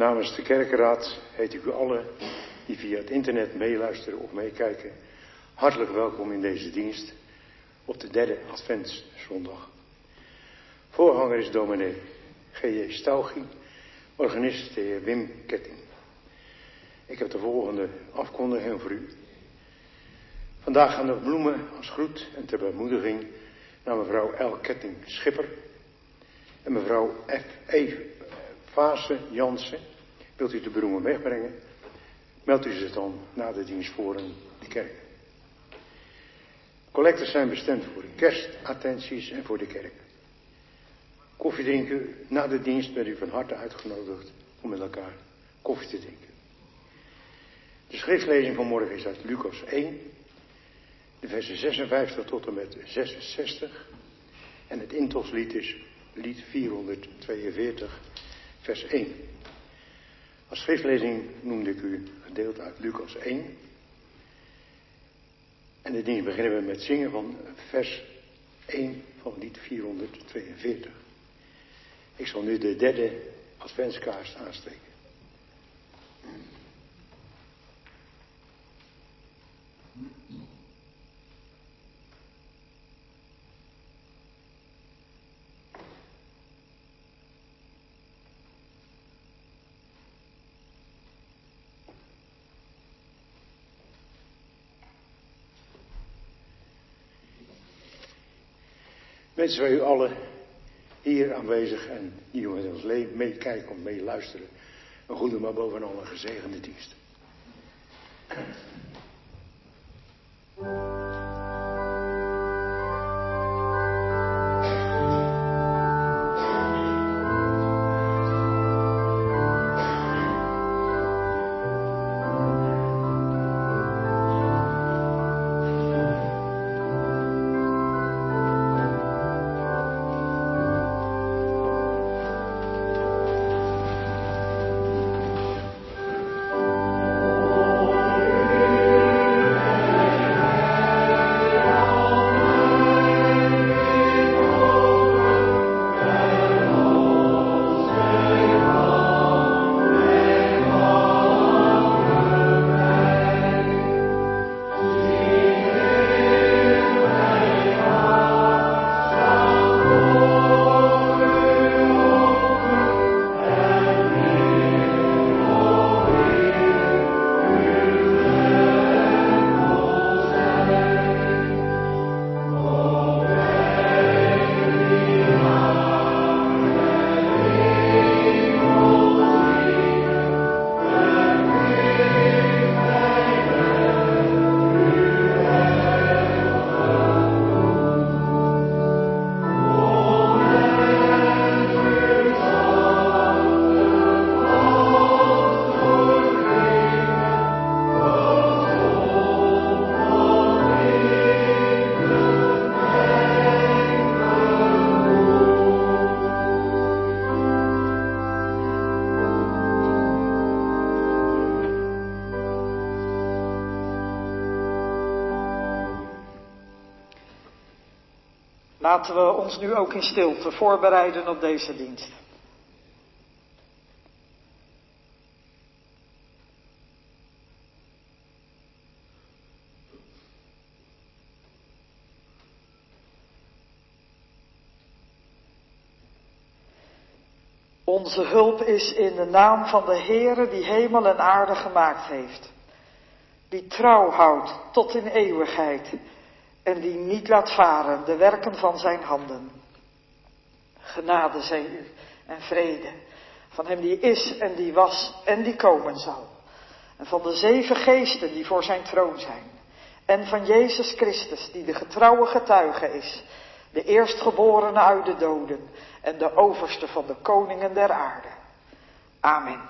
Namens de kerkenraad heet ik u allen die via het internet meeluisteren of meekijken hartelijk welkom in deze dienst op de derde Adventszondag. Voorganger is dominee G.J. Stauchie, organist de heer Wim Ketting. Ik heb de volgende afkondiging voor u. Vandaag gaan de bloemen als groet en ter bemoediging naar mevrouw L. Ketting Schipper en mevrouw F.E. Vaassen Jansen. Wilt u de bloemen wegbrengen? Meldt u zich dan na de dienst voor in de kerk. Collectors zijn bestemd voor de kerstattenties en voor de kerk. Koffie drinken na de dienst bent u van harte uitgenodigd om met elkaar koffie te drinken. De schriftlezing van morgen is uit Lucas 1, de versen 56 tot en met 66. En het intoslied is lied 442, vers 1. Als schriftlezing noemde ik u een gedeelte uit Lucas 1. En de dienst beginnen we met zingen van vers 1 van lied 442. Ik zal nu de derde adventskaars aansteken. Wensen wij u allen hier aanwezig en die met ons meekijken of meeluisteren een goede, maar bovenal een gezegende dienst. Laten we ons nu ook in stilte voorbereiden op deze dienst. Onze hulp is in de naam van de Heere die hemel en aarde gemaakt heeft. Die trouw houdt tot in eeuwigheid. En die niet laat varen de werken van zijn handen. Genade zij u en vrede van hem die is en die was en die komen zal. En van de 7 geesten die voor zijn troon zijn. En van Jezus Christus die de getrouwe getuige is. De eerstgeborene uit de doden en de overste van de koningen der aarde. Amen.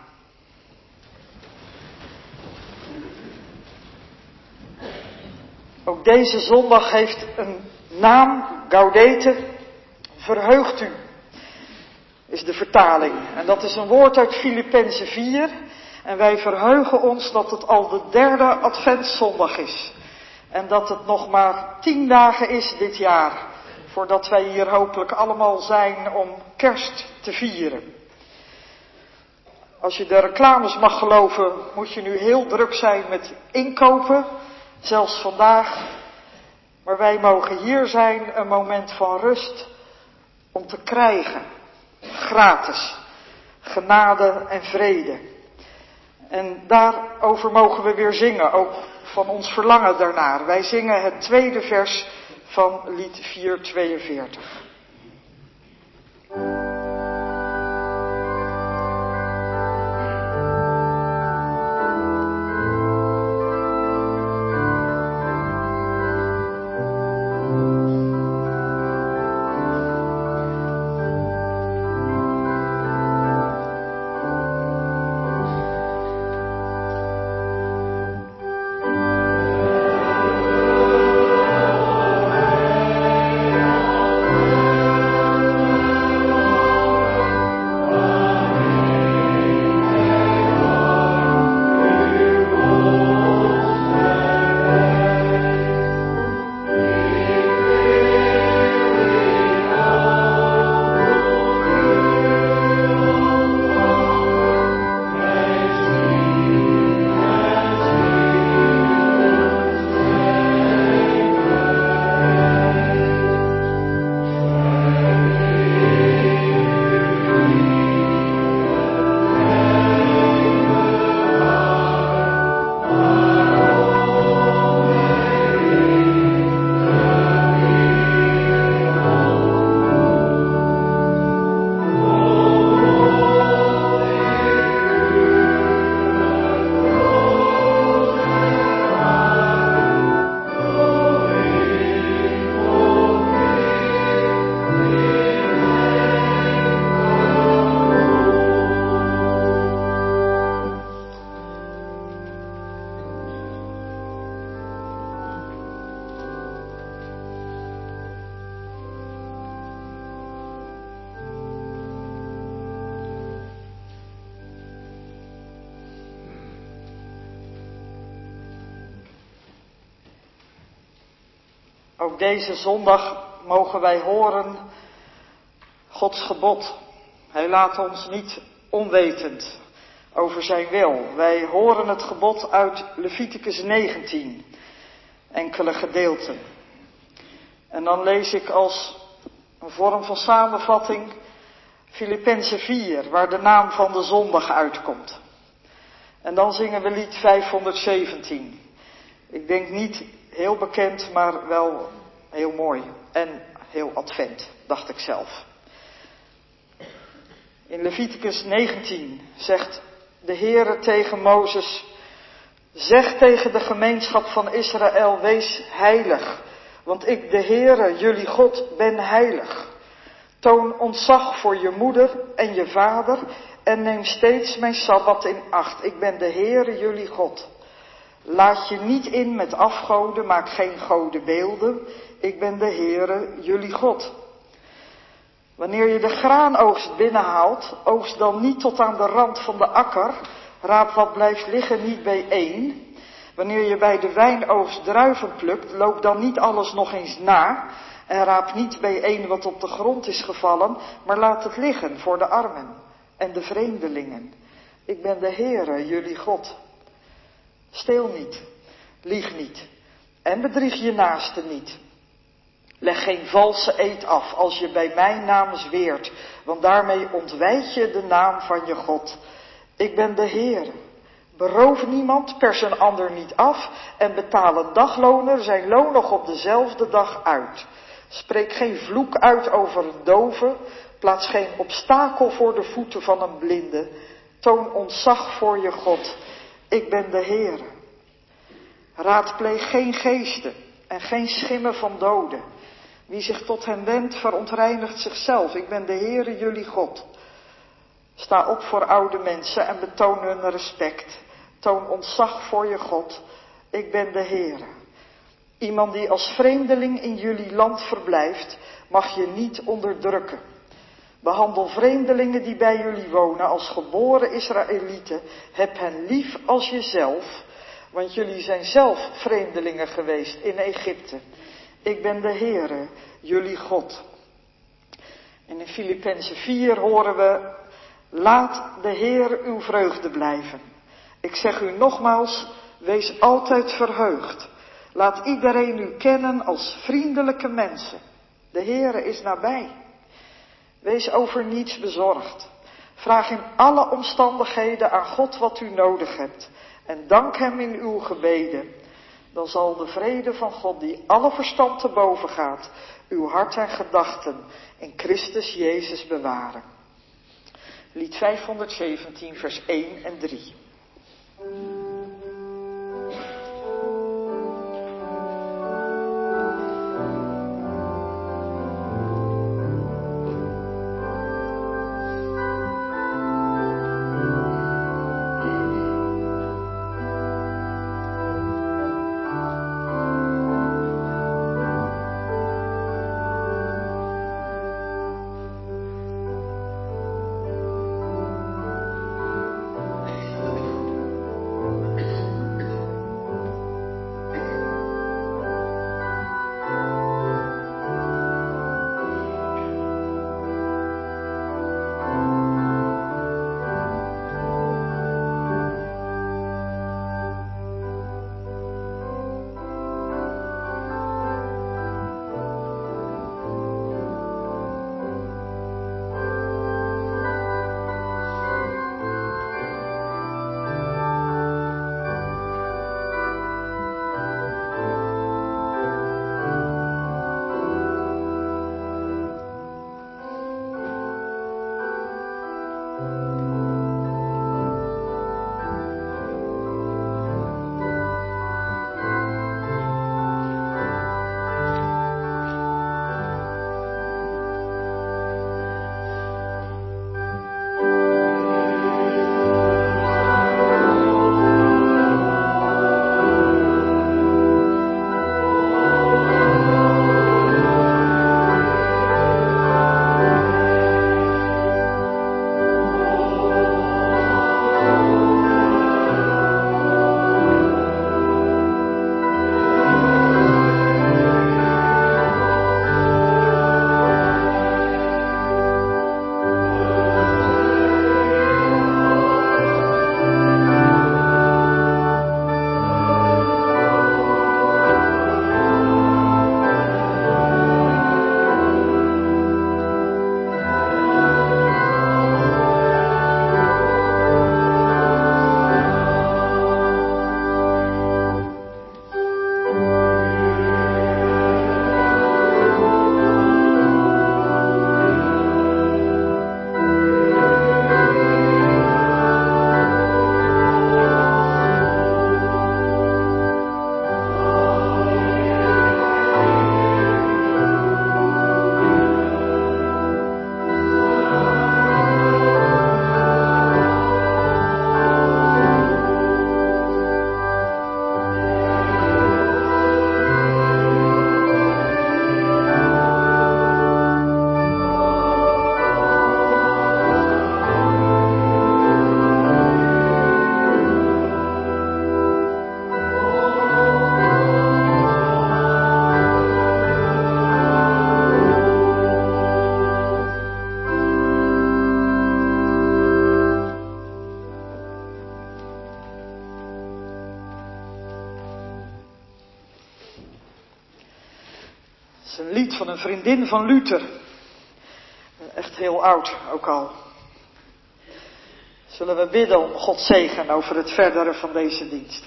Ook deze zondag heeft een naam, Gaudete, verheugt u, is de vertaling. En dat is een woord uit Filippenzen 4. En wij verheugen ons dat het al de derde Adventszondag is. En dat het nog maar 10 dagen is dit jaar, voordat wij hier hopelijk allemaal zijn om kerst te vieren. Als je de reclames mag geloven, moet je nu heel druk zijn met inkopen, zelfs vandaag. Maar wij mogen hier zijn, een moment van rust, om te krijgen, gratis, genade en vrede. En daarover mogen we weer zingen, ook van ons verlangen daarnaar. Wij zingen het tweede vers van lied 442. Ook deze zondag mogen wij horen Gods gebod. Hij laat ons niet onwetend over zijn wil. Wij horen het gebod uit Leviticus 19, enkele gedeelten. En dan lees ik als een vorm van samenvatting Filippenzen 4, waar de naam van de zondag uitkomt. En dan zingen we lied 517. Ik denk niet heel bekend, maar wel heel mooi en heel advent, dacht ik zelf. In Leviticus 19 zegt de Heere tegen Mozes: zeg tegen de gemeenschap van Israël, wees heilig, want ik, de Heere, jullie God, ben heilig. Toon ontzag voor je moeder en je vader en neem steeds mijn Sabbat in acht. Ik ben de Heere, jullie God. Laat je niet in met afgoden, maak geen godenbeelden. Ik ben de Heere, jullie God. Wanneer je de graanoogst binnenhaalt, oogst dan niet tot aan de rand van de akker. Raap wat blijft liggen niet bijeen. Wanneer je bij de wijnoogst druiven plukt, loop dan niet alles nog eens na. En raap niet bijeen wat op de grond is gevallen, maar laat het liggen voor de armen en de vreemdelingen. Ik ben de Heere, jullie God. Steel niet, lieg niet en bedrieg je naaste niet. Leg geen valse eed af als je bij mijn naam zweert, want daarmee ontwijd je de naam van je God. Ik ben de Heere. Beroof niemand, pers een ander niet af en betaal een dagloner zijn loon nog op dezelfde dag uit. Spreek geen vloek uit over een dove, plaats geen obstakel voor de voeten van een blinde. Toon ontzag voor je God. Ik ben de Heere. Raadpleeg geen geesten en geen schimmen van doden. Wie zich tot hen wendt, verontreinigt zichzelf. Ik ben de Heere, jullie God. Sta op voor oude mensen en betoon hun respect. Toon ontzag voor je God. Ik ben de Heere. Iemand die als vreemdeling in jullie land verblijft, mag je niet onderdrukken. Behandel vreemdelingen die bij jullie wonen als geboren Israëlieten. Heb hen lief als jezelf, want jullie zijn zelf vreemdelingen geweest in Egypte. Ik ben de Heere, jullie God. En in Filippenzen 4 horen we Laat de Heer uw vreugde blijven. Ik zeg u nogmaals, wees altijd verheugd. Laat iedereen u kennen als vriendelijke mensen. De Heere is nabij. Wees over niets bezorgd. Vraag in alle omstandigheden aan God wat u nodig hebt. En dank hem in uw gebeden. Dan zal de vrede van God, die alle verstand te boven gaat, uw hart en gedachten in Christus Jezus bewaren. Lied 517, vers 1 en 3. is een lied van een vriendin van Luther. Echt heel oud ook al. Zullen we bidden om Gods zegen over het verdere van deze dienst.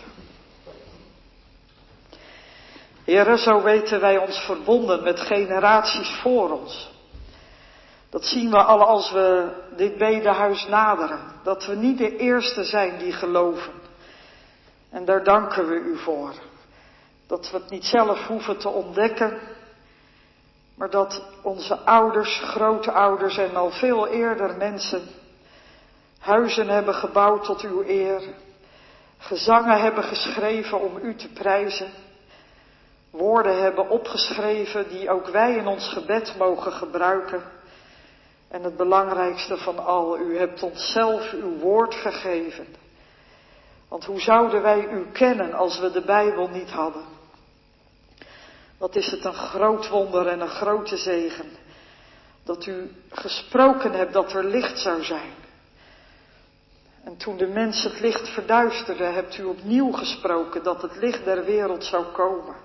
Heere, zo weten wij ons verbonden met generaties voor ons. Dat zien we al als we dit bedehuis naderen. Dat we niet de eerste zijn die geloven. En daar danken we u voor. Dat we het niet zelf hoeven te ontdekken. Maar dat onze ouders, grootouders en al veel eerder mensen huizen hebben gebouwd tot uw eer. Gezangen hebben geschreven om u te prijzen. Woorden hebben opgeschreven die ook wij in ons gebed mogen gebruiken. En het belangrijkste van al, u hebt ons zelf uw woord gegeven. Want hoe zouden wij u kennen als we de Bijbel niet hadden? Wat is het een groot wonder en een grote zegen. Dat u gesproken hebt dat er licht zou zijn. En toen de mensen het licht verduisterden, hebt u opnieuw gesproken dat het licht der wereld zou komen.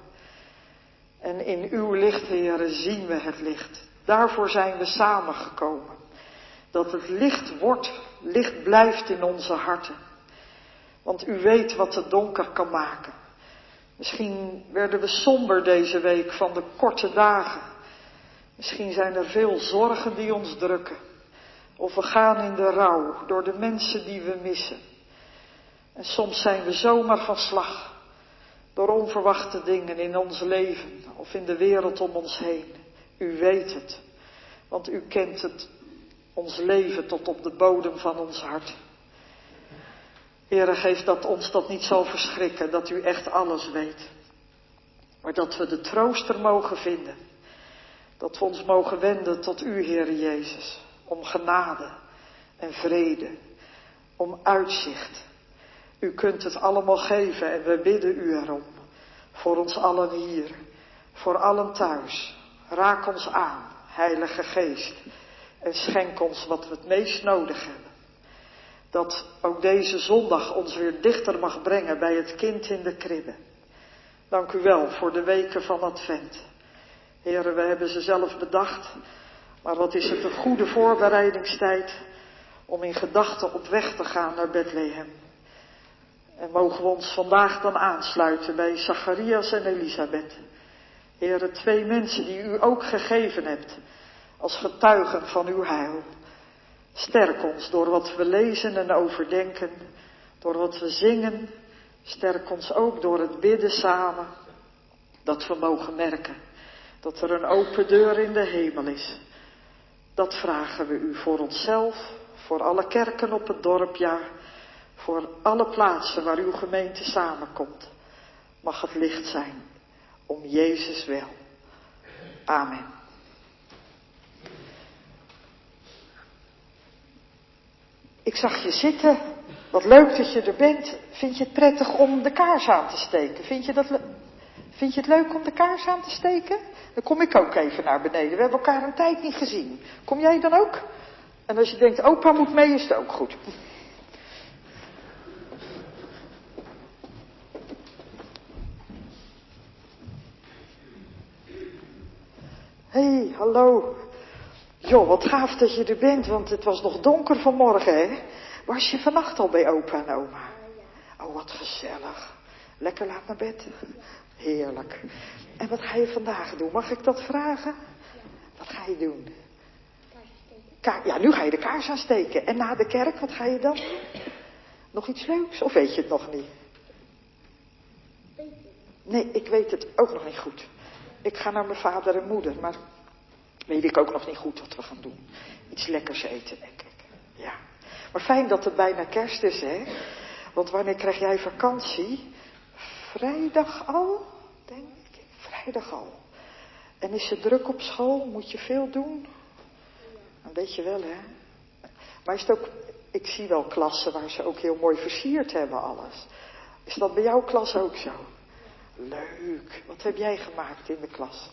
En in uw licht, Heere, zien we het licht. Daarvoor zijn we samengekomen. Dat het licht wordt, licht blijft in onze harten. Want u weet wat het donker kan maken. Misschien werden we somber deze week van de korte dagen. Misschien zijn er veel zorgen die ons drukken. Of we gaan in de rouw door de mensen die we missen. En soms zijn we zomaar van slag. Door onverwachte dingen in ons leven of in de wereld om ons heen. U weet het. Want u kent het, ons leven tot op de bodem van ons hart. Heere, geef dat ons dat niet zal verschrikken, dat u echt alles weet. Maar dat we de trooster mogen vinden. Dat we ons mogen wenden tot u, Heere Jezus. Om genade en vrede. Om uitzicht. U kunt het allemaal geven en we bidden u erom. Voor ons allen hier. Voor allen thuis. Raak ons aan, Heilige Geest. En schenk ons wat we het meest nodig hebben. Dat ook deze zondag ons weer dichter mag brengen bij het kind in de kribbe. Dank u wel voor de weken van Advent. Heren, we hebben ze zelf bedacht. Maar wat is het een goede voorbereidingstijd om in gedachten op weg te gaan naar Bethlehem. En mogen we ons vandaag dan aansluiten bij Zacharias en Elisabeth. Heren, 2 mensen die u ook gegeven hebt als getuigen van uw heil. Sterk ons door wat we lezen en overdenken, door wat we zingen. Sterk ons ook door het bidden samen, dat we mogen merken dat er een open deur in de hemel is. Dat vragen we u voor onszelf, voor alle kerken op het dorp, ja, voor alle plaatsen waar uw gemeente samenkomt. Mag het licht zijn, om Jezus wel. Amen. Ik zag je zitten. Wat leuk dat je er bent. Vind je het prettig om de kaars aan te steken? Vind je het leuk om de kaars aan te steken? Dan kom ik ook even naar beneden. We hebben elkaar een tijd niet gezien. Kom jij dan ook? En als je denkt, opa moet mee, is het ook goed. Hey, hallo. Joh, wat gaaf dat je er bent, want het was nog donker vanmorgen, hè? Was je vannacht al bij opa en oma? Oh, wat gezellig. Lekker laat naar bed. Heerlijk. En wat ga je vandaag doen? Mag ik dat vragen? Wat ga je doen? Ja, nu ga je de kaars aansteken. En na de kerk, wat ga je dan? Nog iets leuks? Of weet je het nog niet? Nee, ik weet het ook nog niet goed. Ik ga naar mijn vader en moeder, maar weet ik ook nog niet goed wat we gaan doen. Iets lekkers eten, denk ik. Ja. Maar fijn dat het bijna kerst is, hè? Want wanneer krijg jij vakantie? Vrijdag al, denk ik. Vrijdag al. En is het druk op school? Moet je veel doen? Dat weet je wel, hè? Maar is het ook, ik zie wel klassen waar ze ook heel mooi versierd hebben alles. Is dat bij jouw klas ook zo? Leuk. Wat heb jij gemaakt in de klas?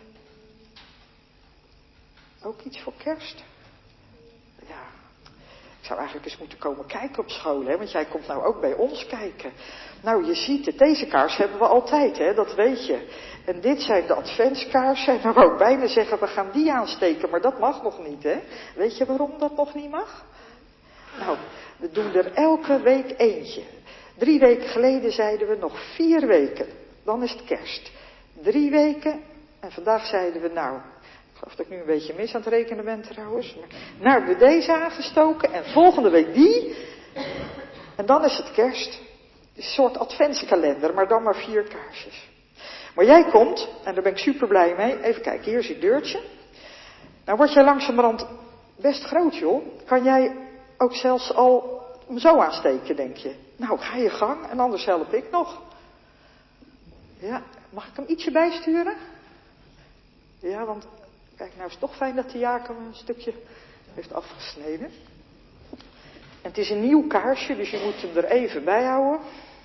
Ook iets voor kerst? Ja. Ik zou eigenlijk eens moeten komen kijken op school, hè? Want jij komt nou ook bij ons kijken. Nou, je ziet het. Deze kaars hebben we altijd, hè? Dat weet je. En dit zijn de adventskaarsen. En dan wou ik bijna zeggen, we gaan die aansteken. Maar dat mag nog niet, hè? Weet je waarom dat nog niet mag? Nou, we doen er elke week eentje. 3 weken geleden zeiden we nog 4 weken. Dan is het kerst. 3 weken. En vandaag zeiden we nou... Ik geloof dat ik nu een beetje mis aan het rekenen ben trouwens. Maar nou hebben we deze aangestoken. En volgende week die. En dan is het kerst. Het is een soort adventskalender. Maar dan maar 4 kaarsjes. Maar jij komt. En daar ben ik super blij mee. Even kijken. Hier is je deurtje. Nou word jij langzamerhand best groot, joh. Kan jij ook zelfs al hem zo aansteken, denk je? Nou, ga je gang. En anders help ik nog. Ja, mag ik hem ietsje bijsturen? Ja, want kijk, nou is het toch fijn dat de Jacob een stukje heeft afgesneden. En het is een nieuw kaarsje, dus je moet hem er even bij houden.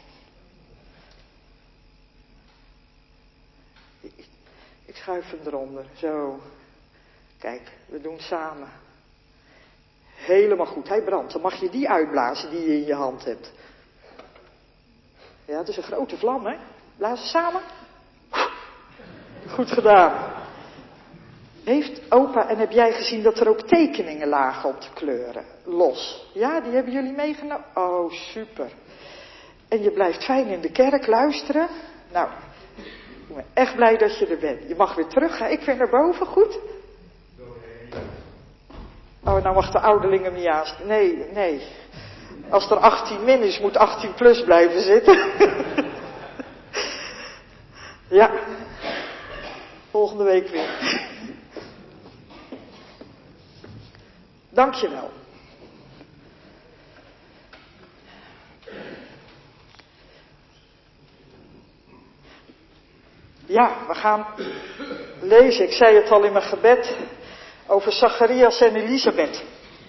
Ik schuif hem eronder, zo. Kijk, we doen samen. Helemaal goed, hij brandt. Dan mag je die uitblazen die je in je hand hebt. Ja, het is een grote vlam, hè? Blazen samen. Goed gedaan. Heeft opa en heb jij gezien dat er ook tekeningen lagen op de kleuren? Los. Ja, die hebben jullie meegenomen? Oh, super. En je blijft fijn in de kerk luisteren? Nou, ik ben echt blij dat je er bent. Je mag weer terug, ga ik weer naar boven, goed? Oh, nou mag de ouderling niet aan. Nee. Als er 18 min is, moet 18 plus blijven zitten. Ja. Volgende week weer. Dankjewel. Ja, we gaan lezen, ik zei het al in mijn gebed, over Zacharias en Elisabeth.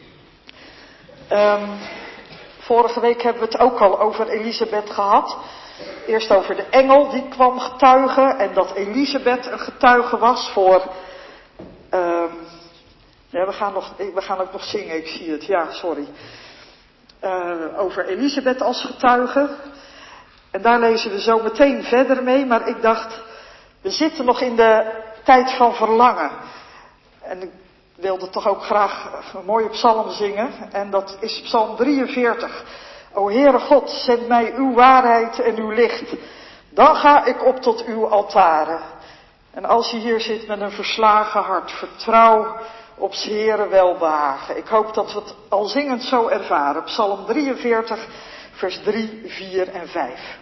Vorige week hebben we het ook al over Elisabeth gehad. Eerst over de engel die kwam getuigen en dat Elisabeth een getuige was voor... ja, we gaan ook nog zingen, ik zie het, ja, sorry. Over Elisabeth als getuige. En daar lezen we zo meteen verder mee, maar ik dacht, we zitten nog in de tijd van verlangen. En ik wilde toch ook graag een mooie psalm zingen. En dat is psalm 43. O Heere God, zend mij uw waarheid en uw licht. Dan ga ik op tot uw altaren. En als je hier zit met een verslagen hart, vertrouw op 's Heere welbehagen. Ik hoop dat we het al zingend zo ervaren. Psalm 43, vers 3, 4 en 5.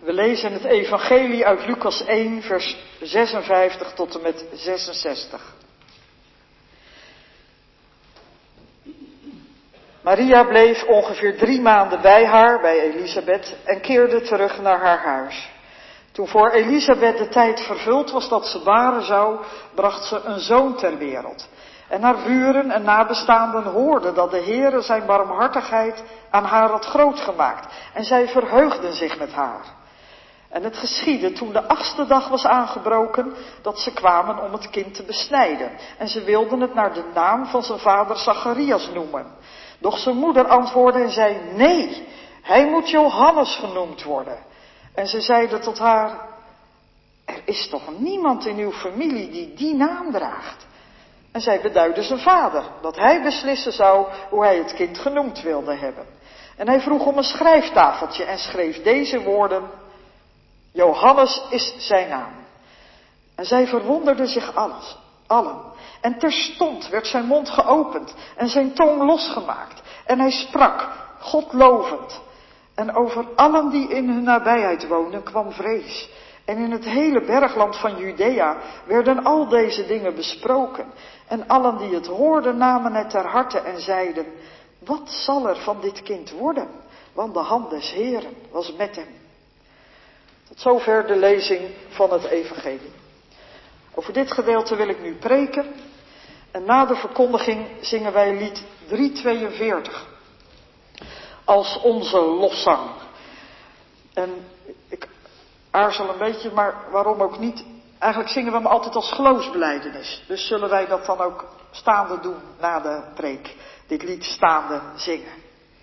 We lezen het evangelie uit Lucas 1, vers 56 tot en met 66. Maria bleef ongeveer 3 maanden bij haar, bij Elisabeth, en keerde terug naar haar huis. Toen voor Elisabeth de tijd vervuld was dat ze baren zou, bracht ze een zoon ter wereld. En haar buren en nabestaanden hoorden dat de Heere zijn barmhartigheid aan haar had groot gemaakt. En zij verheugden zich met haar. En het geschiedde toen de 8e dag was aangebroken, dat ze kwamen om het kind te besnijden. En ze wilden het naar de naam van zijn vader Zacharias noemen. Doch zijn moeder antwoordde en zei, nee, hij moet Johannes genoemd worden. En ze zeiden tot haar, er is toch niemand in uw familie die die naam draagt? En zij beduidde zijn vader, dat hij beslissen zou hoe hij het kind genoemd wilde hebben. En hij vroeg om een schrijftafeltje en schreef deze woorden, Johannes is zijn naam. En zij verwonderden zich allen. En terstond werd zijn mond geopend en zijn tong losgemaakt. En hij sprak, God lovend. En over allen die in hun nabijheid woonden kwam vrees. En in het hele bergland van Judea werden al deze dingen besproken. En allen die het hoorden namen het ter harte en zeiden, wat zal er van dit kind worden? Want de hand des Heeren was met hem. Tot zover de lezing van het evangelie. Over dit gedeelte wil ik nu preken. En na de verkondiging zingen wij lied 342. Als onze lofzang. En ik aarzel een beetje, maar waarom ook niet. Eigenlijk zingen we hem altijd als geloofsbelijdenis. Dus zullen wij dat dan ook staande doen na de preek. Dit lied staande zingen.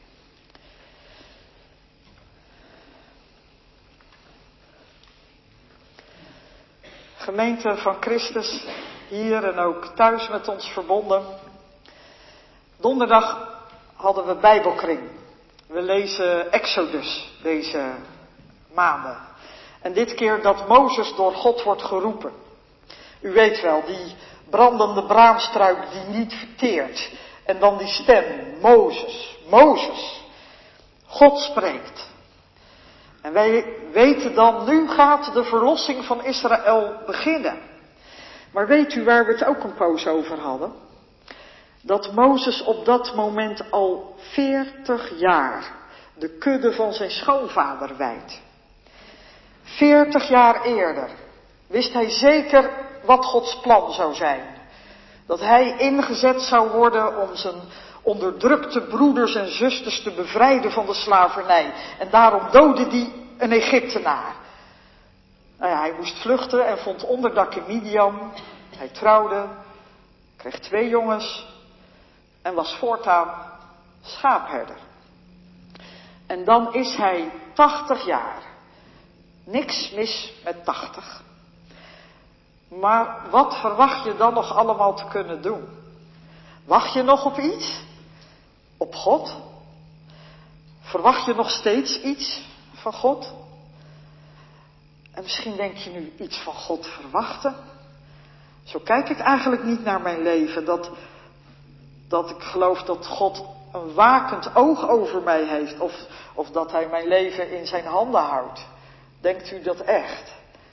Gemeente van Christus, hier en ook thuis met ons verbonden. Donderdag hadden we Bijbelkring. We lezen Exodus deze maanden. En dit keer dat Mozes door God wordt geroepen. U weet wel, die brandende braamstruik die niet verteert. En dan die stem, Mozes, Mozes. God spreekt. En wij weten dan, nu gaat de verlossing van Israël beginnen. Maar weet u waar we het ook een poos over hadden? Dat Mozes op dat moment al 40 jaar de kudde van zijn schoonvader wijdt. 40 jaar eerder wist hij zeker wat Gods plan zou zijn. Dat hij ingezet zou worden om zijn onderdrukte broeders en zusters te bevrijden van de slavernij. En daarom doodde hij een Egyptenaar. Nou ja, hij moest vluchten en vond onderdak in Midian. Hij trouwde, kreeg 2 jongens en was voortaan schaapherder. En dan is hij 80 jaar. Niks mis met 80. Maar wat verwacht je dan nog allemaal te kunnen doen? Wacht je nog op iets? Op God? Verwacht je nog steeds iets van God? En misschien denk je nu iets van God verwachten. Zo kijk ik eigenlijk niet naar mijn leven. Dat ik geloof dat God een wakend oog over mij heeft. Of dat hij mijn leven in zijn handen houdt. Denkt u dat echt?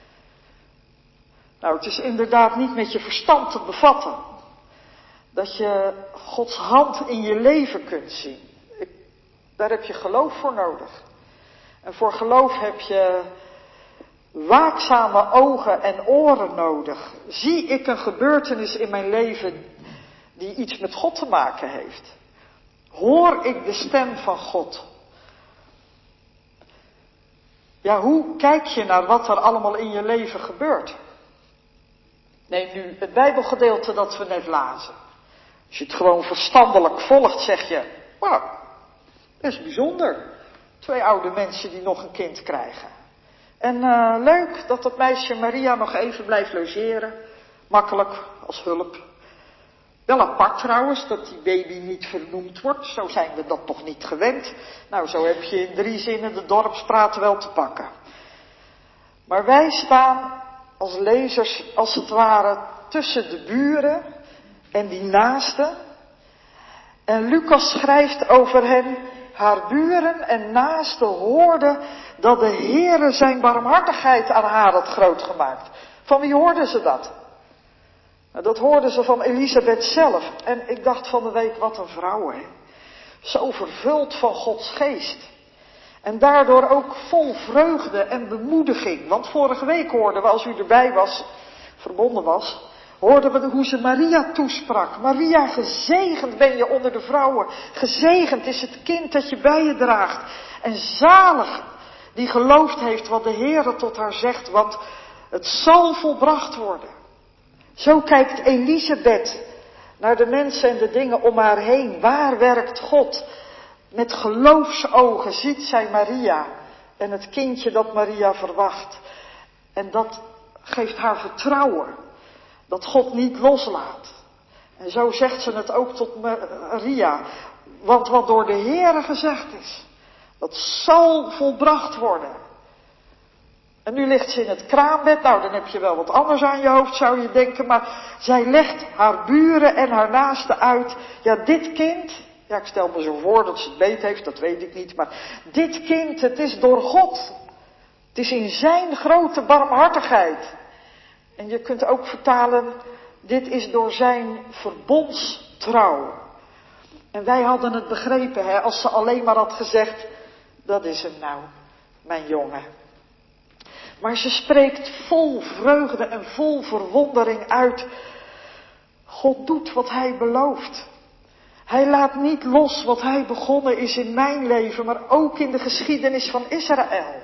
Nou, het is inderdaad niet met je verstand te bevatten. Dat je Gods hand in je leven kunt zien. Daar heb je geloof voor nodig. En voor geloof heb je waakzame ogen en oren nodig. Zie ik een gebeurtenis in mijn leven die iets met God te maken heeft? Hoor ik de stem van God? Ja, hoe kijk je naar wat er allemaal in je leven gebeurt? Neem nu het Bijbelgedeelte dat we net lazen. Als je het gewoon verstandelijk volgt, zeg je, nou, dat is bijzonder. 2 oude mensen die nog een kind krijgen. En leuk dat dat meisje Maria nog even blijft logeren. Makkelijk, als hulp. Wel apart trouwens, dat die baby niet vernoemd wordt. Zo zijn we dat toch niet gewend. Nou, zo heb je in 3 zinnen de dorpspraat wel te pakken. Maar wij staan als lezers, als het ware, tussen de buren en die naasten. En Lucas schrijft over hen, haar buren en naasten hoorden dat de Heere zijn barmhartigheid aan haar had groot gemaakt. Van wie hoorden ze dat? Nou, dat hoorden ze van Elisabeth zelf. En ik dacht van de week, wat een vrouw, hè. Zo vervuld van Gods geest. En daardoor ook vol vreugde en bemoediging. Want vorige week hoorden we, als u erbij was, verbonden was, hoorden we hoe ze Maria toesprak. Maria, gezegend ben je onder de vrouwen. Gezegend is het kind dat je bij je draagt. En zalig die geloofd heeft wat de Heere tot haar zegt, want het zal volbracht worden. Zo kijkt Elisabeth naar de mensen en de dingen om haar heen. Waar werkt God? Met geloofsogen ziet zij Maria en het kindje dat Maria verwacht. En dat geeft haar vertrouwen. Dat God niet loslaat. En zo zegt ze het ook tot Maria. Want wat door de Heere gezegd is, dat zal volbracht worden. En nu ligt ze in het kraambed. Nou, dan heb je wel wat anders aan je hoofd, zou je denken. Maar zij legt haar buren en haar naasten uit. Ja, dit kind, ja, ik stel me zo voor dat ze het beet heeft, dat weet ik niet. Maar dit kind, het is door God. Het is in zijn grote barmhartigheid. En je kunt ook vertalen, dit is door zijn verbondstrouw. En wij hadden het begrepen, hè, als ze alleen maar had gezegd, dat is hem nou, mijn jongen. Maar ze spreekt vol vreugde en vol verwondering uit. God doet wat hij belooft. Hij laat niet los wat hij begonnen is in mijn leven, maar ook in de geschiedenis van Israël.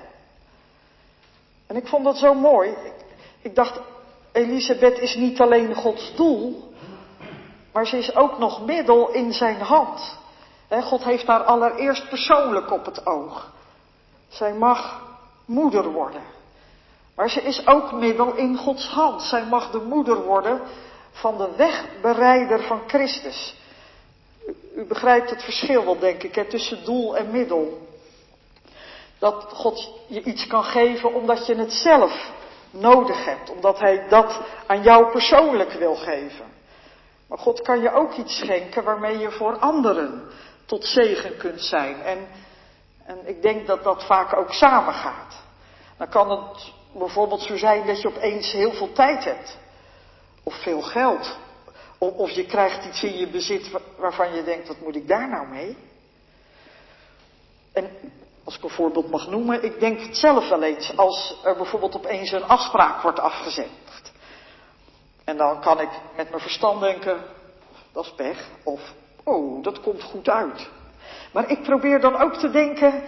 En ik vond dat zo mooi. Ik dacht, Elisabeth is niet alleen Gods doel, maar ze is ook nog middel in zijn hand. God heeft haar allereerst persoonlijk op het oog. Zij mag moeder worden. Maar ze is ook middel in Gods hand. Zij mag de moeder worden van de wegbereider van Christus. U begrijpt het verschil wel, denk ik, hè, tussen doel en middel. Dat God je iets kan geven omdat je het zelf nodig hebt. Omdat hij dat aan jou persoonlijk wil geven. Maar God kan je ook iets schenken waarmee je voor anderen tot zegen kunt zijn. En ik denk dat dat vaak ook samengaat. Dan kan het bijvoorbeeld zo zijn dat je opeens heel veel tijd hebt. Of veel geld. Of je krijgt iets in je bezit waarvan je denkt, wat moet ik daar nou mee? En als ik een voorbeeld mag noemen, ik denk het zelf wel eens. Als er bijvoorbeeld opeens een afspraak wordt afgezegd. En dan kan ik met mijn verstand denken, dat is pech. Of, oh, dat komt goed uit. Maar ik probeer dan ook te denken,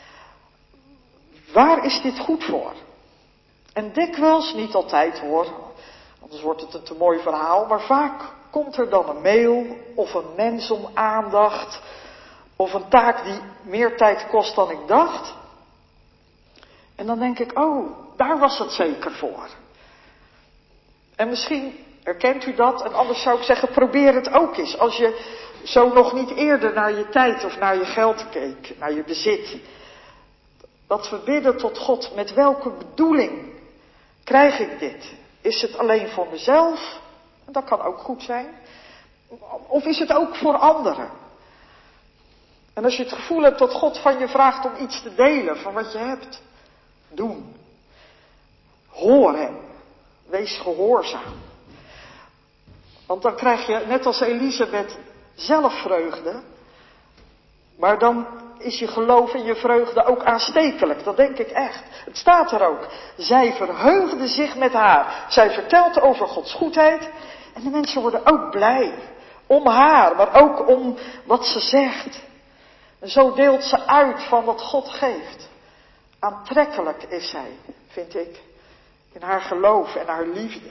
waar is dit goed voor? En dikwijls, niet altijd hoor, anders wordt het een te mooi verhaal, maar vaak komt er dan een mail of een mens om aandacht of een taak die meer tijd kost dan ik dacht. En dan denk ik, oh, daar was het zeker voor. En misschien herkent u dat en anders zou ik zeggen, probeer het ook eens. Als je zo nog niet eerder naar je tijd of naar je geld keek, naar je bezit. Dat we bidden tot God, met welke bedoeling krijg ik dit? Is het alleen voor mezelf? Dat kan ook goed zijn. Of is het ook voor anderen? En als je het gevoel hebt dat God van je vraagt om iets te delen van wat je hebt, doen. Hoor hem. Wees gehoorzaam. Want dan krijg je, net als Elisabeth, zelf vreugde. Maar dan is je geloof en je vreugde ook aanstekelijk. Dat denk ik echt. Het staat er ook. Zij verheugde zich met haar. Zij vertelt over Gods goedheid. En de mensen worden ook blij. Om haar, maar ook om wat ze zegt. En zo deelt ze uit van wat God geeft. Aantrekkelijk is zij, vind ik. In haar geloof en haar liefde.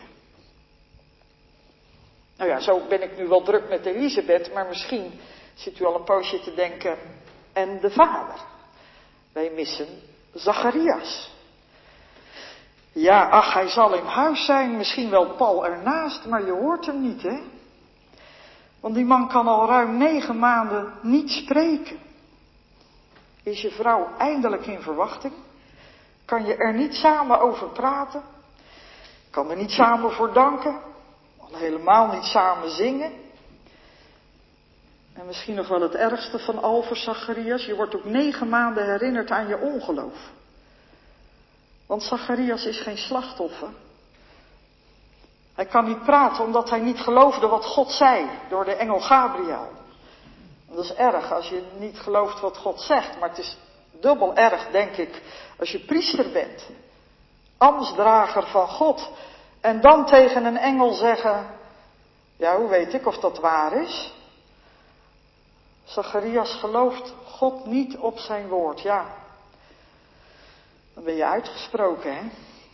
Nou ja, zo ben ik nu wel druk met Elisabeth, maar misschien zit u al een poosje te denken, en de vader? Wij missen Zacharias. Ja, ach, hij zal in huis zijn, misschien wel Paul ernaast, maar je hoort hem niet, hè? Want die man kan al ruim 9 maanden niet spreken. Is je vrouw eindelijk in verwachting? Kan je er niet samen over praten? Kan er niet samen voor danken? Al helemaal niet samen zingen? En misschien nog wel het ergste van al voor Zacharias, je wordt ook 9 maanden herinnerd aan je ongeloof. Want Zacharias is geen slachtoffer. Hij kan niet praten omdat hij niet geloofde wat God zei door de engel Gabriel. Dat is erg als je niet gelooft wat God zegt, maar het is dubbel erg, denk ik, als je priester bent. Ambtsdrager van God. En dan tegen een engel zeggen, ja, hoe weet ik of dat waar is? Zacharias gelooft God niet op zijn woord, ja. Dan ben je uitgesproken, hè.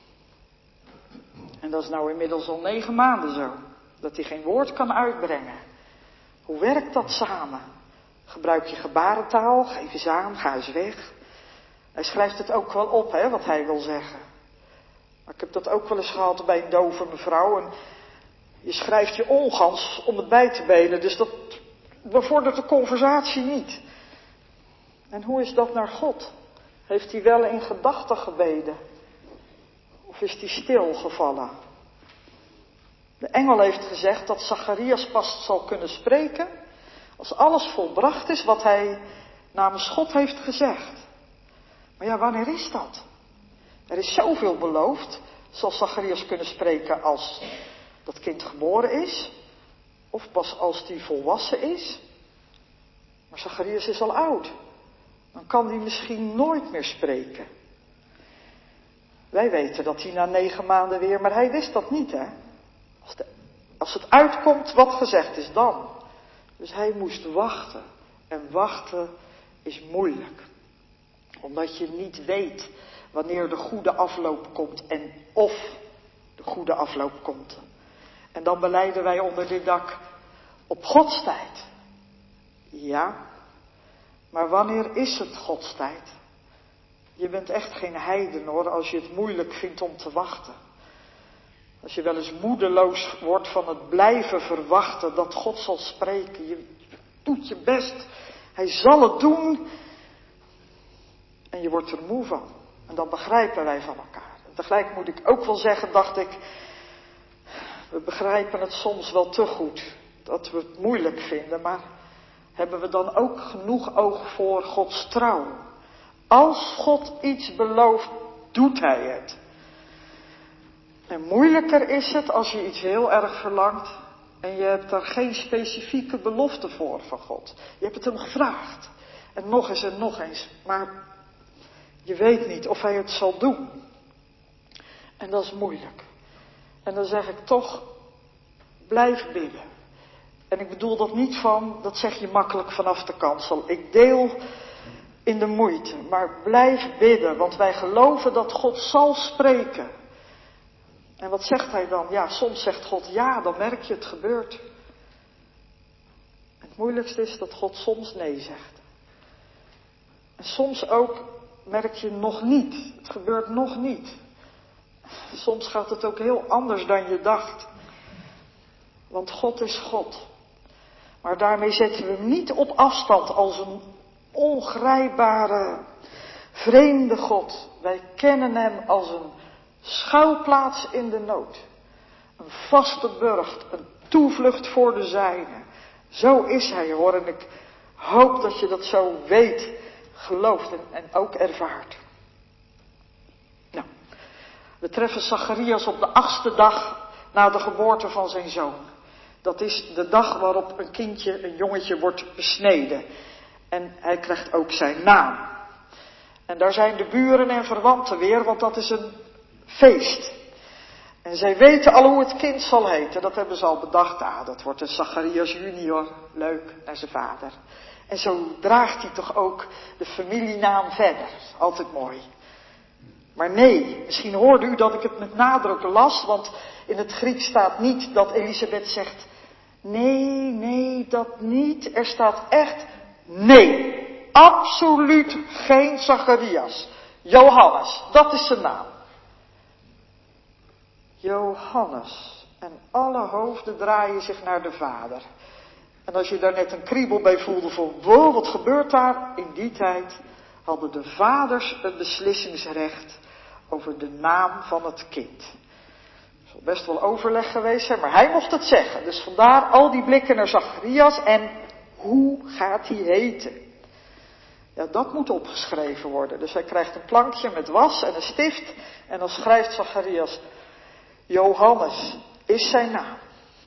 En dat is nou inmiddels al 9 maanden zo. Dat hij geen woord kan uitbrengen. Hoe werkt dat samen? Gebruik je gebarentaal, geef eens aan, ga eens weg. Hij schrijft het ook wel op, hè, wat hij wil zeggen. Maar ik heb dat ook wel eens gehad bij een dove mevrouw. En je schrijft je ongans om het bij te benen, dus dat bevordert de conversatie niet. En hoe is dat naar God? Heeft hij wel in gedachten gebeden? Of is hij stilgevallen? De engel heeft gezegd dat Zacharias pas zal kunnen spreken als alles volbracht is wat hij namens God heeft gezegd. Maar ja, wanneer is dat? Er is zoveel beloofd. Zal Zacharias kunnen spreken als dat kind geboren is? Of pas als die volwassen is? Maar Zacharias is al oud. Dan kan hij misschien nooit meer spreken. Wij weten dat hij na 9 maanden weer, maar hij wist dat niet, hè. Als het uitkomt wat gezegd is, dan. Dus hij moest wachten. En wachten is moeilijk. Omdat je niet weet wanneer de goede afloop komt en of de goede afloop komt. En dan belijden wij onder dit dak op Gods tijd. Ja, maar wanneer is het Gods tijd? Je bent echt geen heiden hoor, als je het moeilijk vindt om te wachten. Als je wel eens moedeloos wordt van het blijven verwachten dat God zal spreken. Je doet je best, hij zal het doen. En je wordt er moe van. En dan begrijpen wij van elkaar. En tegelijk moet ik ook wel zeggen, dacht ik, we begrijpen het soms wel te goed. Dat we het moeilijk vinden, maar hebben we dan ook genoeg oog voor Gods trouw? Als God iets belooft, doet hij het. En moeilijker is het als je iets heel erg verlangt en je hebt daar geen specifieke belofte voor van God. Je hebt het hem gevraagd. En nog eens, maar je weet niet of hij het zal doen. En dat is moeilijk. En dan zeg ik toch, blijf bidden. En ik bedoel dat niet van, dat zeg je makkelijk vanaf de kansel. Ik deel in de moeite, maar blijf bidden, want wij geloven dat God zal spreken. En wat zegt hij dan? Ja, soms zegt God ja, dan merk je het gebeurt. Het moeilijkste is dat God soms nee zegt. En soms ook merk je nog niet, het gebeurt nog niet. Soms gaat het ook heel anders dan je dacht. Want God is God. Maar daarmee zetten we hem niet op afstand als een ongrijpbare, vreemde God. Wij kennen hem als een schuilplaats in de nood. Een vaste burcht, een toevlucht voor de zijnen. Zo is hij hoor, en ik hoop dat je dat zo weet, gelooft en ook ervaart. Nou, we treffen Zacharias op de 8e dag na de geboorte van zijn zoon. Dat is de dag waarop een kindje, een jongetje wordt besneden. En hij krijgt ook zijn naam. En daar zijn de buren en verwanten weer, want dat is een feest. En zij weten al hoe het kind zal heten. Dat hebben ze al bedacht. Dat wordt een Zacharias junior. Leuk, naar zijn vader. En zo draagt hij toch ook de familienaam verder. Altijd mooi. Maar nee, misschien hoorde u dat ik het met nadruk las. Want in het Grieks staat niet dat Elisabeth zegt, nee, dat niet. Er staat echt nee. Absoluut geen Zacharias. Johannes, dat is zijn naam. Johannes. En alle hoofden draaien zich naar de vader. En als je daar net een kriebel bij voelde van, wow, wat gebeurt daar? In die tijd hadden de vaders het beslissingsrecht over de naam van het kind. Er zal best wel overleg geweest zijn, maar hij mocht het zeggen. Dus vandaar al die blikken naar Zacharias en Hoe gaat hij heten? Ja, dat moet opgeschreven worden. Dus hij krijgt een plankje met was en een stift. En dan schrijft Zacharias, Johannes is zijn naam.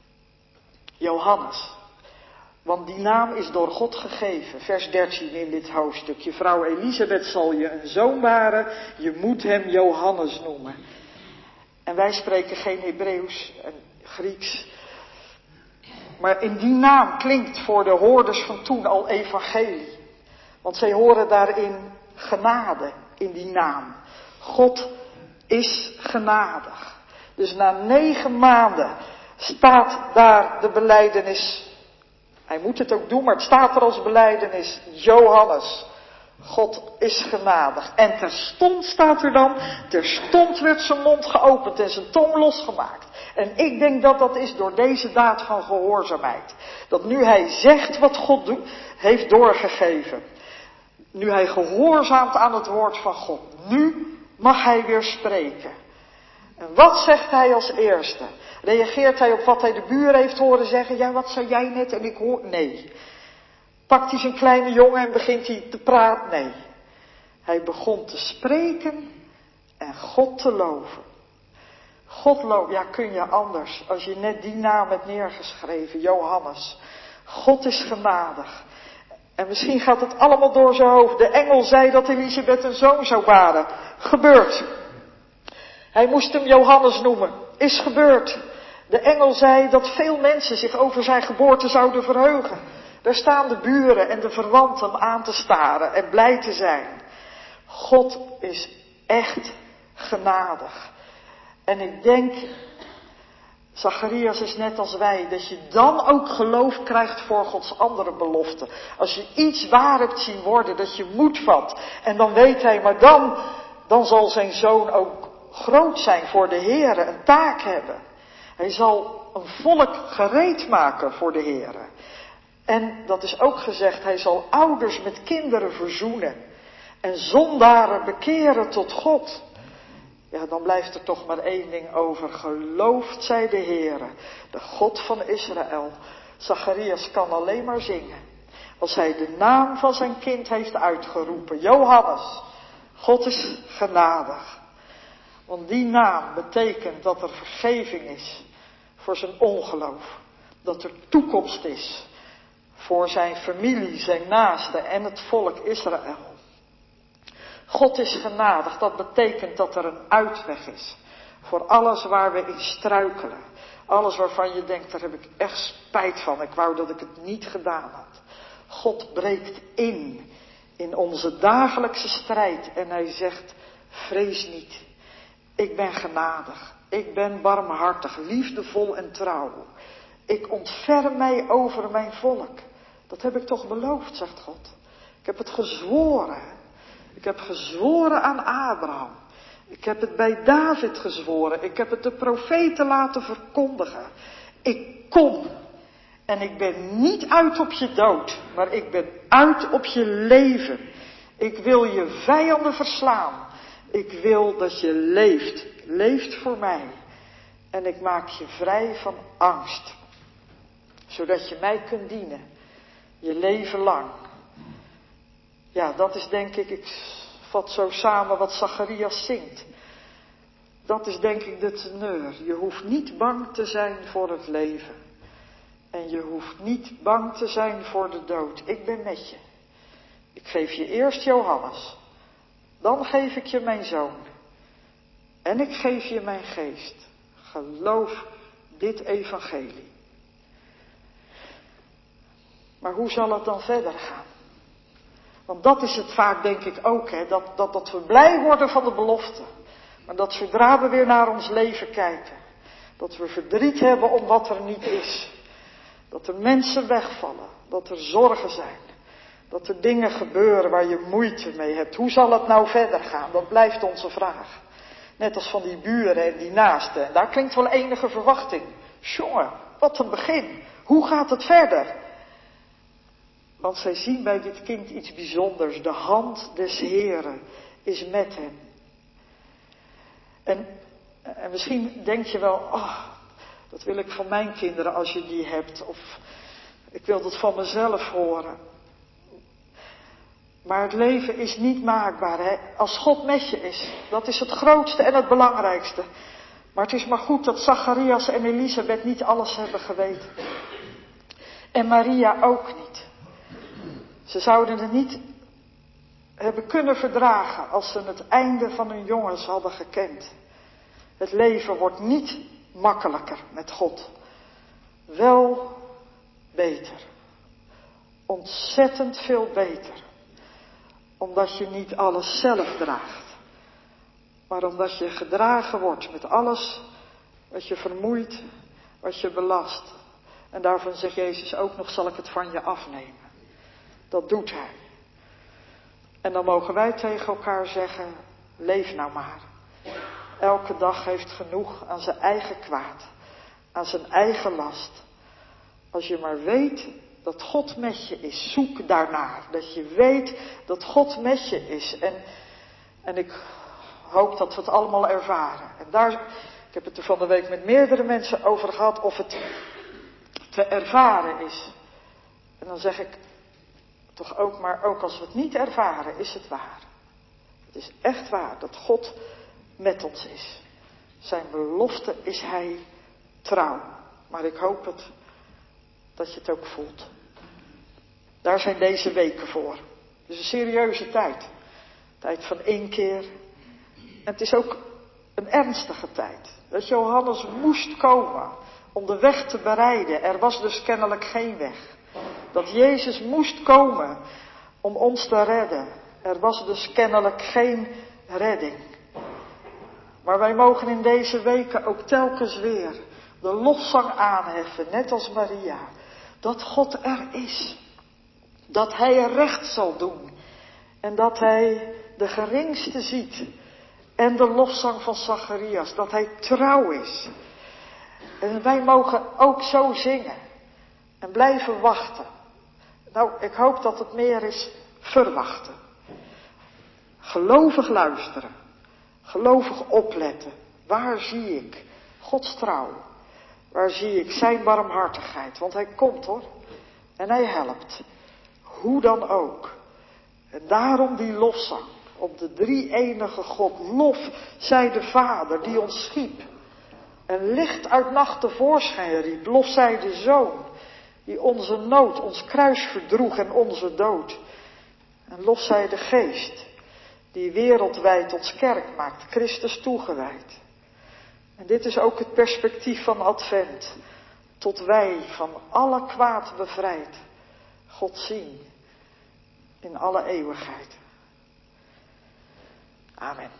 Johannes. Want die naam is door God gegeven. Vers 13 in dit hoofdstukje. Vrouw Elisabeth zal je een zoon baren. Je moet hem Johannes noemen. En wij spreken geen Hebreeuws en Grieks. Maar in die naam klinkt voor de hoorders van toen al evangelie. Want zij horen daarin genade in die naam. God is genadig. Dus na 9 maanden staat daar de belijdenis. Hij moet het ook doen, maar het staat er als belijdenis. Johannes, God is genadig. En terstond staat er dan, terstond werd zijn mond geopend en zijn tong losgemaakt. En ik denk dat dat is door deze daad van gehoorzaamheid. Dat nu hij zegt wat God heeft doorgegeven. Nu hij gehoorzaamt aan het woord van God. Nu mag hij weer spreken. En wat zegt hij als eerste? Reageert hij op wat hij de buren heeft horen zeggen? Ja, wat zei jij net en ik hoor... Nee. Pakt hij zijn kleine jongen en begint hij te praten? Nee. Hij begon te spreken en God te loven. God loven, ja, kun je anders als je net die naam hebt neergeschreven, Johannes. God is genadig. En misschien gaat het allemaal door zijn hoofd. De engel zei dat Elisabeth een zoon zou baren. Gebeurd. Hij moest hem Johannes noemen. Is gebeurd. De engel zei dat veel mensen zich over zijn geboorte zouden verheugen. Daar staan de buren en de verwanten hem aan te staren en blij te zijn. God is echt genadig. En ik denk, Zacharias is net als wij, dat je dan ook geloof krijgt voor Gods andere beloften. Als je iets waar hebt zien worden, dat je moed vat. En dan weet hij, maar dan zal zijn zoon ook groot zijn voor de Heere, een taak hebben. Hij zal een volk gereed maken voor de Heere. En dat is ook gezegd, hij zal ouders met kinderen verzoenen. En zondaren bekeren tot God. Ja, dan blijft er toch maar één ding over. Geloofd zij de Heere, de God van Israël. Zacharias kan alleen maar zingen. Als hij de naam van zijn kind heeft uitgeroepen. Johannes, God is genadig. Want die naam betekent dat er vergeving is voor zijn ongeloof. Dat er toekomst is voor zijn familie, zijn naasten en het volk Israël. God is genadig, dat betekent dat er een uitweg is. Voor alles waar we in struikelen. Alles waarvan je denkt, daar heb ik echt spijt van. Ik wou dat ik het niet gedaan had. God breekt in onze dagelijkse strijd. En hij zegt, vrees niet. Ik ben genadig. Ik ben barmhartig, liefdevol en trouw. Ik ontferm mij over mijn volk. Dat heb ik toch beloofd, zegt God. Ik heb het gezworen. Ik heb gezworen aan Abraham. Ik heb het bij David gezworen. Ik heb het de profeten laten verkondigen. Ik kom. En ik ben niet uit op je dood. Maar ik ben uit op je leven. Ik wil je vijanden verslaan. Ik wil dat je leeft. Leeft voor mij. En ik maak je vrij van angst. Zodat je mij kunt dienen. Je leven lang. Ja, dat is denk ik vat zo samen wat Zacharias zingt. Dat is denk ik de teneur. Je hoeft niet bang te zijn voor het leven. En je hoeft niet bang te zijn voor de dood. Ik ben met je. Ik geef je eerst Johannes. Dan geef ik je mijn zoon. En ik geef je mijn geest. Geloof dit evangelie. Maar hoe zal het dan verder gaan? Want dat is het vaak denk ik ook, hè, dat we blij worden van de belofte. Maar dat zodra we weer naar ons leven kijken, dat we verdriet hebben om wat er niet is. Dat er mensen wegvallen, dat er zorgen zijn. Dat er dingen gebeuren waar je moeite mee hebt. Hoe zal het nou verder gaan? Dat blijft onze vraag. Net als van die buren en die naasten. En daar klinkt wel enige verwachting. Jongen, wat een begin. Hoe gaat het verder? Want zij zien bij dit kind iets bijzonders. De hand des Heren is met hem. En misschien denk je wel, dat wil ik van mijn kinderen als je die hebt. Of Ik wil het van mezelf horen. Maar het leven is niet maakbaar. Hè? Als God met je is, dat is het grootste en het belangrijkste. Maar het is maar goed dat Zacharias en Elisabeth niet alles hebben geweten. En Maria ook niet. Ze zouden het niet hebben kunnen verdragen als ze het einde van hun jongens hadden gekend. Het leven wordt niet makkelijker met God. Wel beter. Ontzettend veel beter. Omdat je niet alles zelf draagt. Maar omdat je gedragen wordt met alles wat je vermoeit, wat je belast. En daarvan zegt Jezus ook nog, zal ik het van je afnemen. Dat doet hij. En dan mogen wij tegen elkaar zeggen, leef nou maar. Elke dag heeft genoeg aan zijn eigen kwaad. Aan zijn eigen last. Als je maar weet dat God met je is, zoek daarnaar. Dat je weet dat God met je is. En ik hoop dat we het allemaal ervaren. En ik heb het er van de week met meerdere mensen over gehad of het te ervaren is. En dan zeg ik toch ook, maar ook als we het niet ervaren, is het waar. Het is echt waar dat God met ons is. Zijn belofte is hij trouw. Maar ik hoop dat je het ook voelt. Daar zijn deze weken voor. Het is een serieuze tijd. Tijd van inkeer. En het is ook een ernstige tijd. Dat Johannes moest komen om de weg te bereiden. Er was dus kennelijk geen weg. Dat Jezus moest komen om ons te redden. Er was dus kennelijk geen redding. Maar wij mogen in deze weken ook telkens weer de lofzang aanheffen, net als Maria. Dat God er is. Dat hij er recht zal doen. En dat hij de geringste ziet. En de lofzang van Zacharias. Dat hij trouw is. En wij mogen ook zo zingen. En blijven wachten. Nou, ik hoop dat het meer is verwachten. Gelovig luisteren. Gelovig opletten. Waar zie ik Gods trouw? Waar zie ik zijn barmhartigheid? Want hij komt hoor. En hij helpt. Hoe dan ook. En daarom die lofzang. Op de drie-enige God. Lof zij de Vader die ons schiep. En licht uit nacht tevoorschijn riep. Lof zij de Zoon. Die onze nood, ons kruis verdroeg en onze dood. En lof zij de Geest. Die wereldwijd ons kerk maakt. Christus toegewijd. En dit is ook het perspectief van Advent. Tot wij van alle kwaad bevrijd. God zien. In alle eeuwigheid. Amen.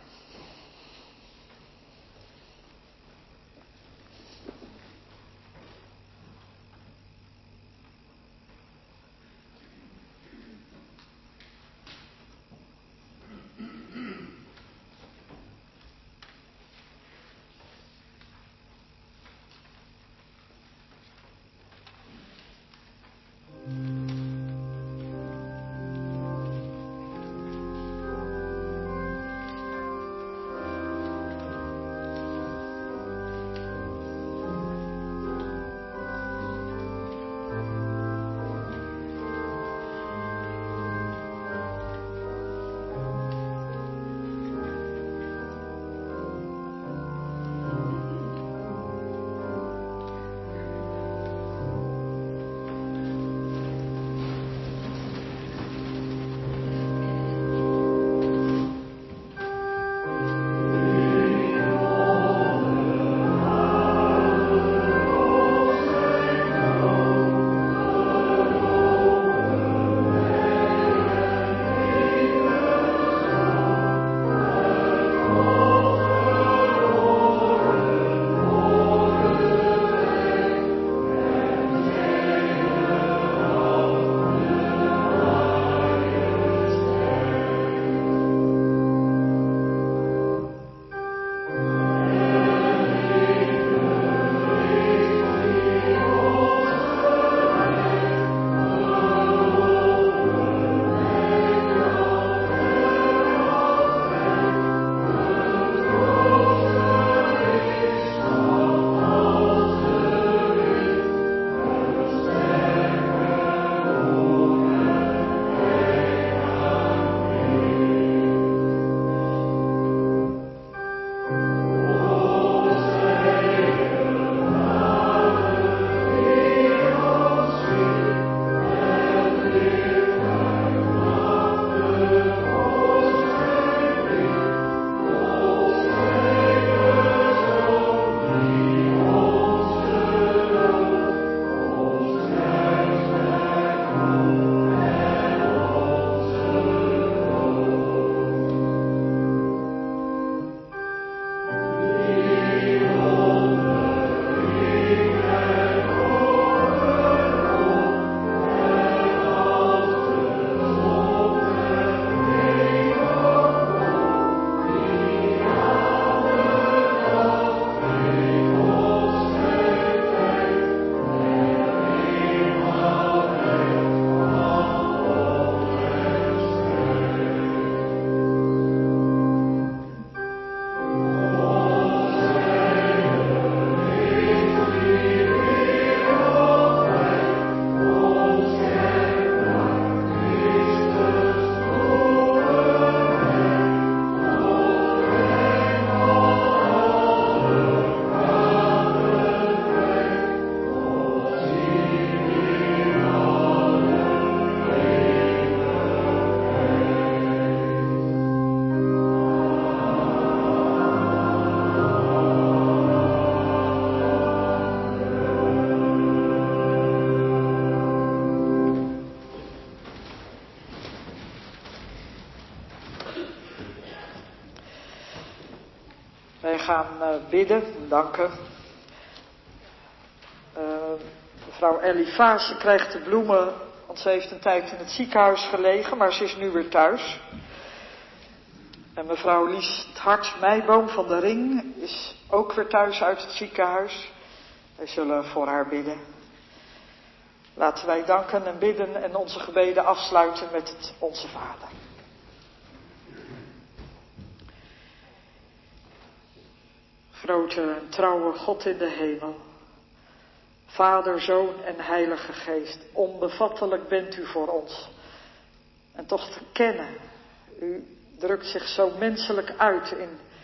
Wij gaan bidden, danken. Mevrouw Ellie Vaassen krijgt de bloemen, want ze heeft een tijd in het ziekenhuis gelegen, maar ze is nu weer thuis. En mevrouw Lies het Hart Meiboom van de Ring is ook weer thuis uit het ziekenhuis. Wij zullen voor haar bidden. Laten wij danken en bidden en onze gebeden afsluiten met het Onze Vader. Grote en trouwe God in de hemel, Vader, Zoon en Heilige Geest, onbevattelijk bent u voor ons. En toch te kennen, u drukt zich zo menselijk uit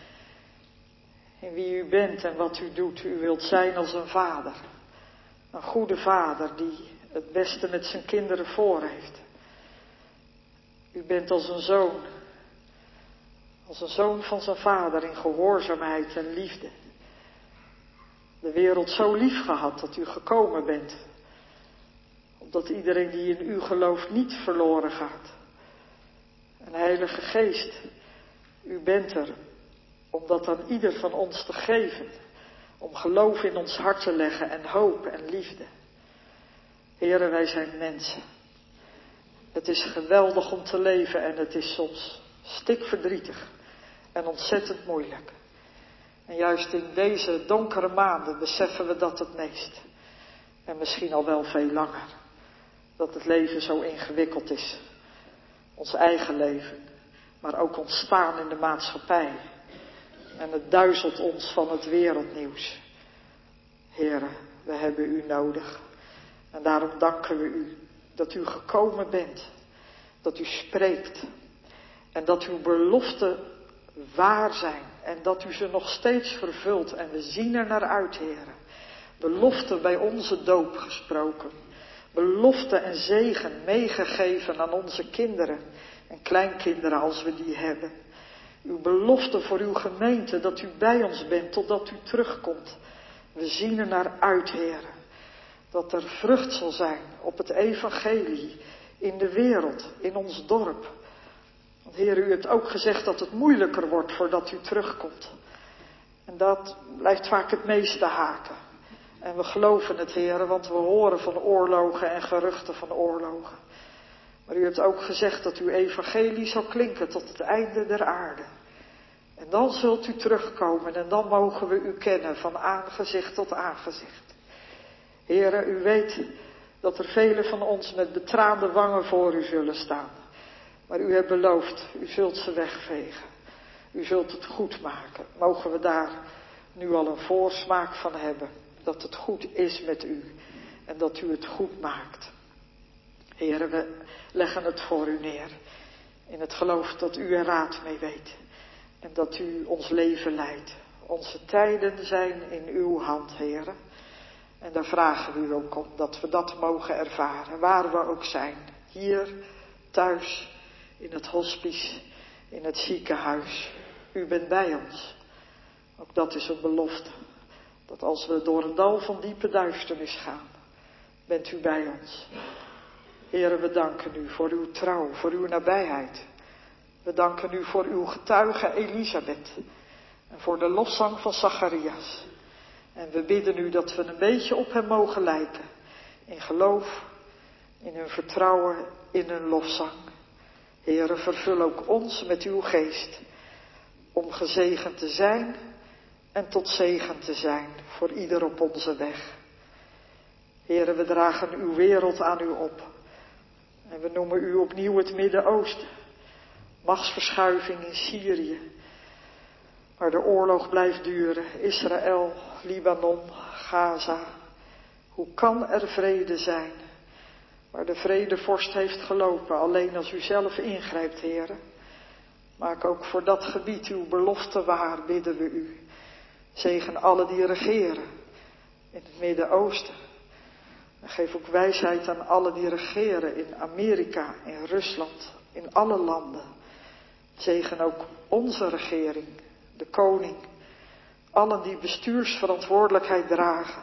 in wie u bent en wat u doet. U wilt zijn als een vader, een goede vader die het beste met zijn kinderen voor heeft. U bent als een zoon van zijn vader in gehoorzaamheid en liefde. De wereld zo lief gehad dat u gekomen bent, opdat iedereen die in u gelooft niet verloren gaat. En Heilige Geest, u bent er om dat aan ieder van ons te geven, om geloof in ons hart te leggen en hoop en liefde. Heren, wij zijn mensen. Het is geweldig om te leven en het is soms stikverdrietig en ontzettend moeilijk. En juist in deze donkere maanden beseffen we dat het meest. En misschien al wel veel langer. Dat het leven zo ingewikkeld is. Ons eigen leven. Maar ook ontstaan in de maatschappij. En het duizelt ons van het wereldnieuws. Heren, we hebben u nodig. En daarom danken we u dat u gekomen bent. Dat u spreekt. En dat uw beloften waar zijn. En dat u ze nog steeds vervult. En we zien er naar uit, heren. Beloften bij onze doop gesproken. Belofte en zegen meegegeven aan onze kinderen en kleinkinderen als we die hebben. Uw belofte voor uw gemeente dat u bij ons bent totdat u terugkomt. We zien er naar uit, heren. Dat er vrucht zal zijn op het evangelie in de wereld, in ons dorp. Want Heer, u hebt ook gezegd dat het moeilijker wordt voordat u terugkomt. En dat blijft vaak het meeste haken. En we geloven het, Heer, want we horen van oorlogen en geruchten van oorlogen. Maar u hebt ook gezegd dat uw evangelie zal klinken tot het einde der aarde. En dan zult u terugkomen en dan mogen we u kennen van aangezicht tot aangezicht. Heer, u weet dat er velen van ons met betraande wangen voor u zullen staan. Maar u hebt beloofd, u zult ze wegvegen. U zult het goed maken. Mogen we daar nu al een voorsmaak van hebben. Dat het goed is met u. En dat u het goed maakt. Heren, we leggen het voor u neer. In het geloof dat u er raad mee weet. En dat u ons leven leidt. Onze tijden zijn in uw hand, heren. En daar vragen we u ook om dat we dat mogen ervaren. Waar we ook zijn. Hier, thuis, in het hospice, in het ziekenhuis. U bent bij ons. Ook dat is een belofte. Dat als we door een dal van diepe duisternis gaan, bent u bij ons. Heren, we danken u voor uw trouw, voor uw nabijheid. We danken u voor uw getuige Elisabeth en voor de lofzang van Zacharias. En we bidden u dat we een beetje op hem mogen lijken. In geloof, in hun vertrouwen, in hun lofzang. Heren, vervul ook ons met uw geest. Om gezegend te zijn en tot zegen te zijn voor ieder op onze weg. Heren, we dragen uw wereld aan u op. En we noemen u opnieuw het Midden-Oosten. Machtsverschuiving in Syrië. Waar de oorlog blijft duren. Israël, Libanon, Gaza. Hoe kan er vrede zijn? Waar de vredevorst heeft gelopen. Alleen als u zelf ingrijpt, heren. Maak ook voor dat gebied uw belofte waar, bidden we u. Zegen alle die regeren in het Midden-Oosten. En geef ook wijsheid aan alle die regeren in Amerika, in Rusland, in alle landen. Zegen ook onze regering, de koning, allen die bestuursverantwoordelijkheid dragen.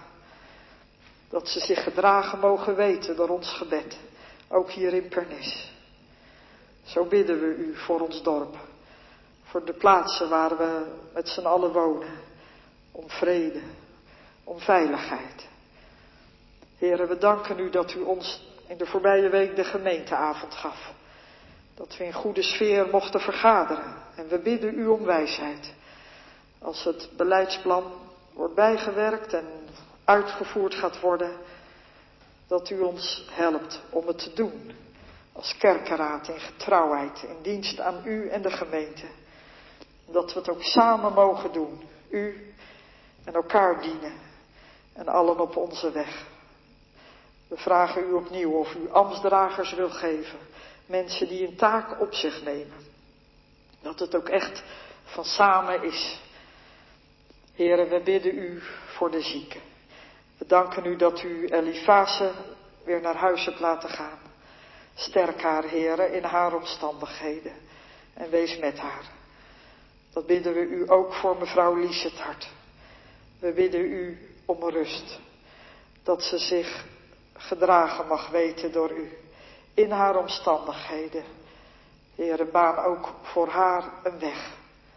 Dat ze zich gedragen mogen weten door ons gebed, ook hier in Pernis. Zo bidden we u voor ons dorp, voor de plaatsen waar we met z'n allen wonen. Om vrede, om veiligheid. Heren, we danken u dat u ons in de voorbije week de gemeenteavond gaf. Dat we in goede sfeer mochten vergaderen. En we bidden u om wijsheid. Als het beleidsplan wordt bijgewerkt en uitgevoerd gaat worden, dat u ons helpt om het te doen. Als kerkenraad in getrouwheid, in dienst aan u en de gemeente. Dat we het ook samen mogen doen. U en elkaar dienen. En allen op onze weg. We vragen u opnieuw of u ambtsdragers wil geven. Mensen die een taak op zich nemen. Dat het ook echt van samen is. Heren, we bidden u voor de zieken. We danken u dat u Elifase weer naar huis hebt laten gaan. Sterk haar, heren, in haar omstandigheden. En wees met haar. Dat bidden we u ook voor mevrouw Liesetart. We bidden u om rust. Dat ze zich gedragen mag weten door u. In haar omstandigheden. Heren, baan ook voor haar een weg.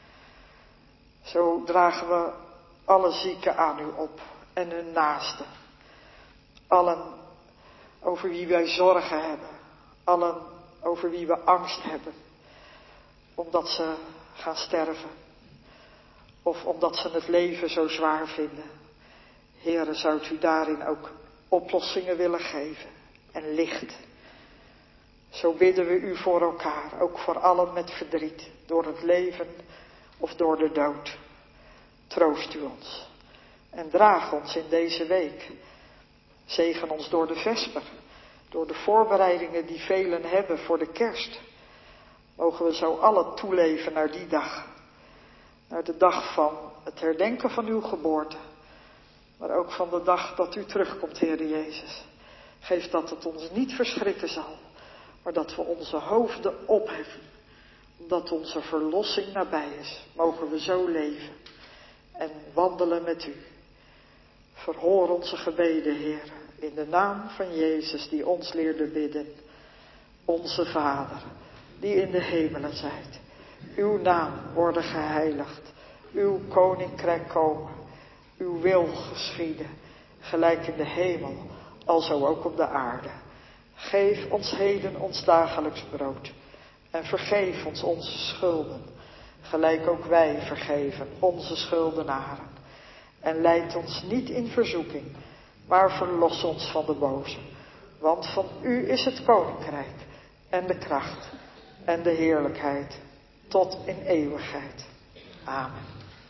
Zo dragen we alle zieken aan u op. En hun naasten. Allen over wie wij zorgen hebben. Allen over wie we angst hebben. Omdat ze gaan sterven. Of omdat ze het leven zo zwaar vinden. Heren, zou u daarin ook oplossingen willen geven. En licht. Zo bidden we u voor elkaar. Ook voor allen met verdriet. Door het leven of door de dood. Troost u ons. En draag ons in deze week. Zegen ons door de vesper. Door de voorbereidingen die velen hebben voor de kerst. Mogen we zo allen toeleven naar die dag. Naar de dag van het herdenken van uw geboorte. Maar ook van de dag dat u terugkomt, Heere Jezus. Geef dat het ons niet verschrikken zal. Maar dat we onze hoofden opheffen. Omdat onze verlossing nabij is. Mogen we zo leven. En wandelen met u. Verhoor onze gebeden, Heer. In de naam van Jezus die ons leerde bidden. Onze Vader, die in de hemelen zijt. Uw naam worden geheiligd. Uw koninkrijk komen. Uw wil geschieden. Gelijk in de hemel, alzo ook op de aarde. Geef ons heden ons dagelijks brood. En vergeef ons onze schulden. Gelijk ook wij vergeven onze schuldenaren. En leid ons niet in verzoeking, maar verlos ons van de boze. Want van u is het koninkrijk en de kracht en de heerlijkheid tot in eeuwigheid. Amen.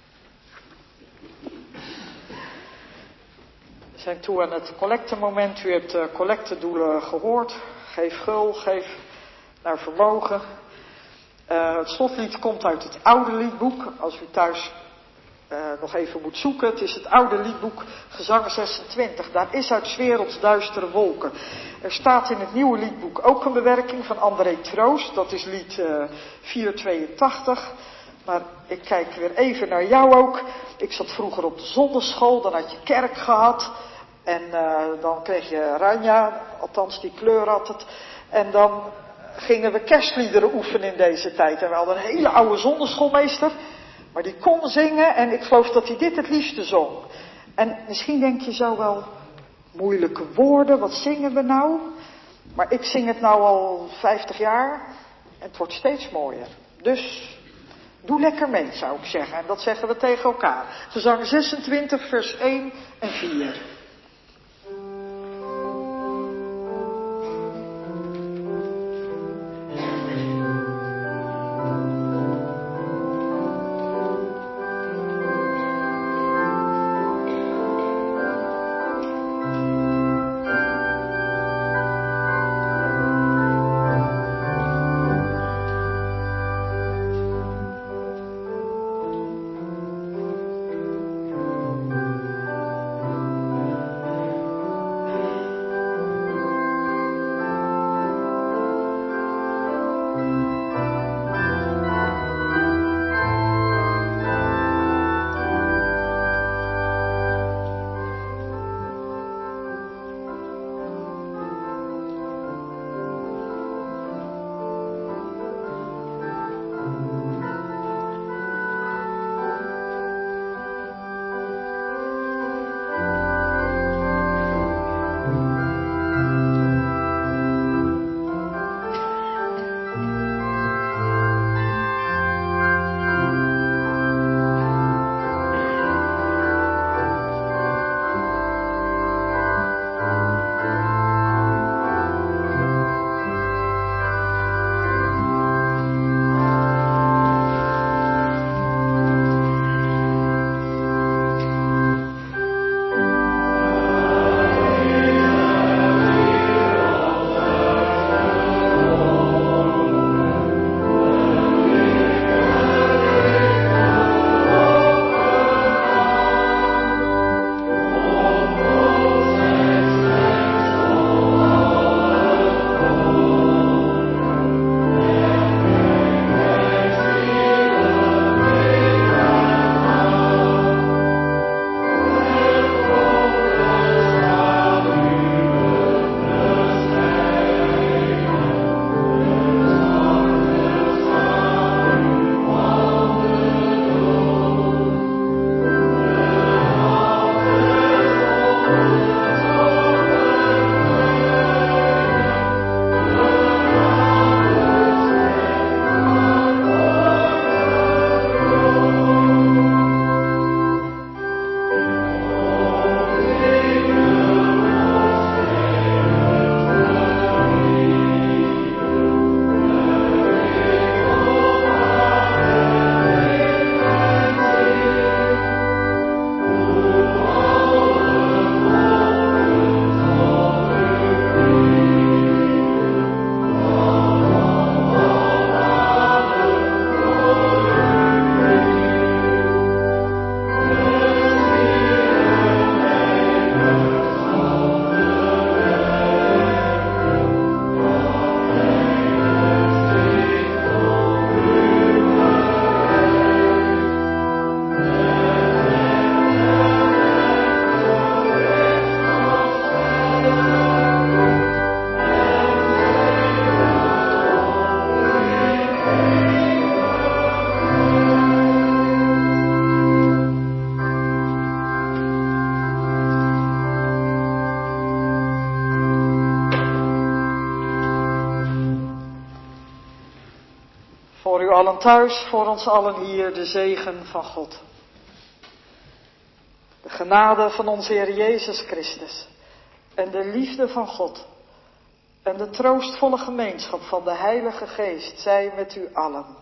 We zijn toe aan het collectemoment. U hebt de collectedoelen gehoord. Geef gul, geef naar vermogen. Het slotlied komt uit het oude liedboek. Als u thuis nog even moet zoeken. Het is het oude liedboek Gezang 26. Daar is uit 's werelds duistere wolken. Er staat in het nieuwe liedboek ook een bewerking van André Troost. Dat is lied 482. Maar ik kijk weer even naar jou ook. Ik zat vroeger op de zonderschool. Dan had je kerk gehad. En dan kreeg je Ranja. Althans die kleur had het. En dan gingen we kerstliederen oefenen in deze tijd. En we hadden een hele oude zonderschoolmeester. Maar die kon zingen en ik geloof dat hij dit het liefste zong. En misschien denk je zo wel, moeilijke woorden, wat zingen we nou? Maar ik zing het nou al 50 jaar en het wordt steeds mooier. Dus doe lekker mee, zou ik zeggen. En dat zeggen we tegen elkaar. Gezang 26, vers 1 en 4. allen thuis, voor ons allen hier, de zegen van God. De genade van onze Heer Jezus Christus en de liefde van God en de troostvolle gemeenschap van de Heilige Geest zij met u allen.